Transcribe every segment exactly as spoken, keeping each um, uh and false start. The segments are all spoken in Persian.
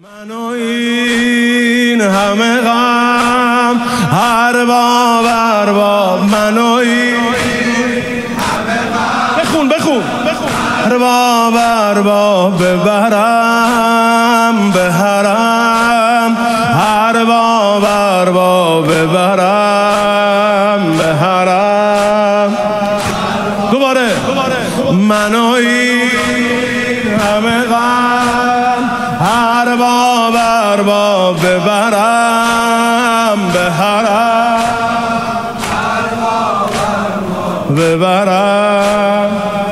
من و این همه غم هر باب هر باب من و این همه غم بخون بخون هر باب هر باب ببرم به حرم هر باب هر باب ببرم به حرم دوباره من و این همه غم هر باب هر باب ببرم به حرم ببرم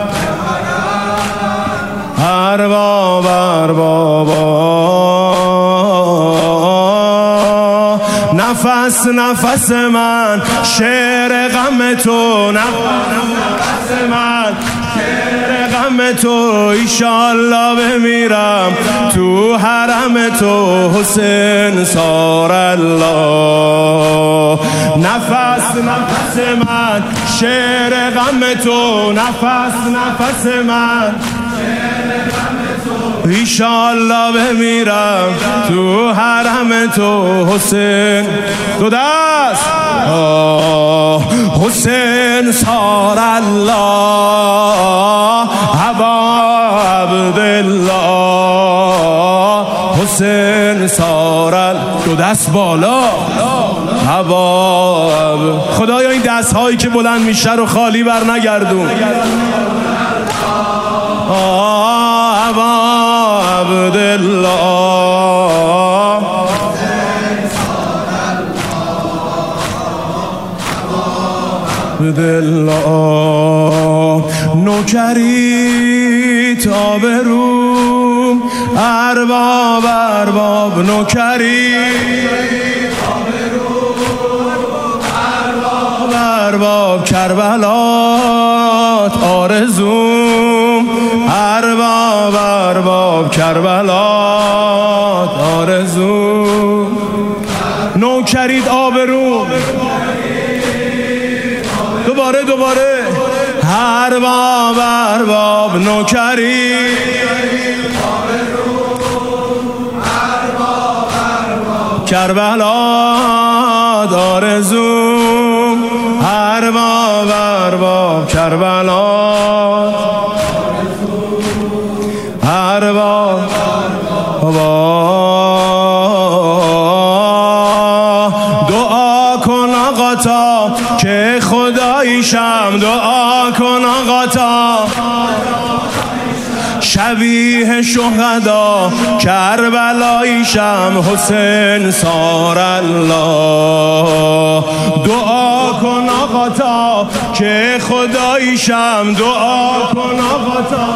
هر باب هر باب نفس نفس من شعر غم تو نفس من شعر غم تو ایشالله بمیرم تو حرم تو حسین سار الله نفس نفس من شعر غم تو نفس نفس من ایشالله بمیرم تو حرم تو حسین دو دست حسین سار الله ابا عبدالله حسین سار الله دو دست بالا ابا خدایا این دست هایی که بلند میشه رو خالی بر نگردون ابا عبدالله عبدالله نوکری تا بروم ارباب ارباب نوکری ارباب ارباب کربلات آرزوم ارباب ارباب کربلات آرزوم نوکرید آبروم دوباره دوباره هر باب هر باب نوکری کربلات آرزوم هر باب هر باب کربلات هر باب دعا کن آقا تا که خداییشم دعا کن آقا تا شبیه شهدا کربلاییشم حسین سار الله دعا کن آقا تا که خداییشم دعا کن آقا تا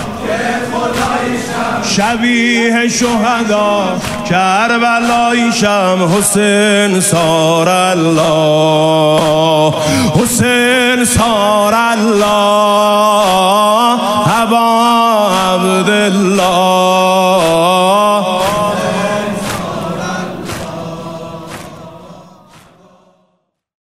شبیه شهدا کربلاییشم حسین سار الله حسین سار الله ابا عبدالله